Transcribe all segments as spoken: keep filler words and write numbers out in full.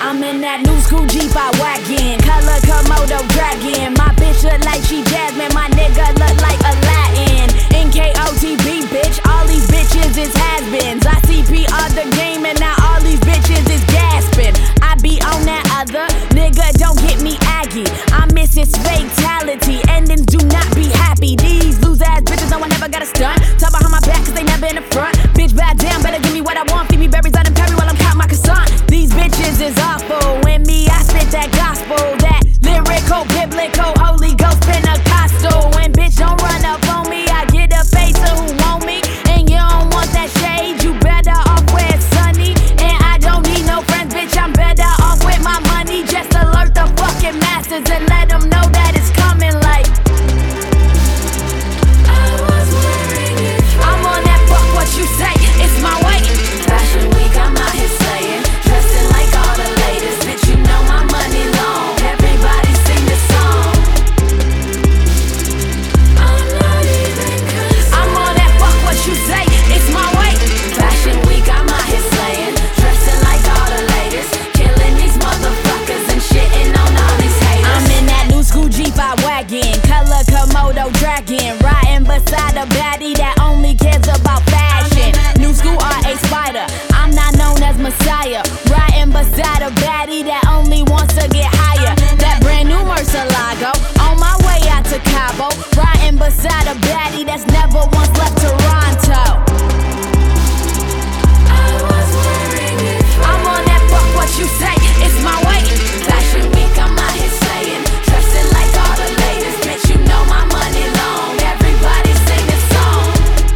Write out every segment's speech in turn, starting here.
I'm in that new school Jeep I wagon, color Komodo dragon. My bitch look like she Jasmine, my nigga look like Aladdin. N K O T B bitch, all these bitches is has-beens. I C P R the game and now all these bitches is gasping. I be on that other, nigga don't get me aggy. I miss his fatality, endings do not be happy. These loose ass bitches no one never got a stunt. Talk behind my back cause they never in the front. Bitch bad damn, better give me what I want. Feed me berries out in Perry while I'm counting my croissant. These bitches is awful, when me I spit that gospel. That lyrical, biblical, Holy Ghost Pentecostal. When bitch don't run up on me, I get a face of who want me. And you don't want that shade, you better off where it's sunny. And I don't need no friends, bitch, I'm better off with my money. Just alert the fucking masses and let them know that it's coming like I was wearing it. I'm on that fuck what you say, it's my way. Fashion week, I'm out here slaying, dressing like all the latest. Bitch, you know my money long, everybody sing this song. I'm not even concerned. I'm on that fuck what you say, it's my way. Fashion week, I'm out here slaying, dressing like all the latest, killing these motherfuckers and shitting on all these haters. I'm in that new school Jeep I wagon, color Komodo dragon, riding beside a baddie that only cares about fashion. New school R A Spider, I'm not known as Messiah, riding beside a baddie that only wants to get higher. That brand new Murcielago, on my way out to Cabo, riding beside a baddie that's never once left Toronto. I was wearing it. I'm on that fuck what you say, it's my way. Fashion week, I'm out here slaying, dressing like all the latest. Bitch, you know my money long, everybody sing this song.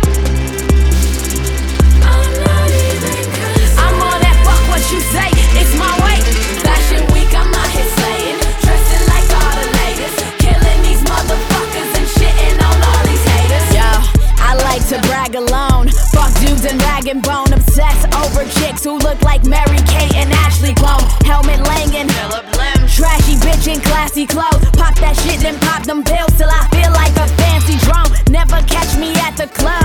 I'm not even concerned. I'm on that fuck what you say, it's my way. Fashion week, I'm out here slaying, dressing like all the latest, killing these motherfuckers and shitting on all these haters. Yo, I like to brag alone, fuck dudes and rag and bone, obsessed over chicks who look like Mary Kate and Ashley Clone. Helmet Langan, Philip Lim, trashy bitch in classy clothes. Pop that shit then pop them pills till I feel like a fancy drone. Never catch me at the club,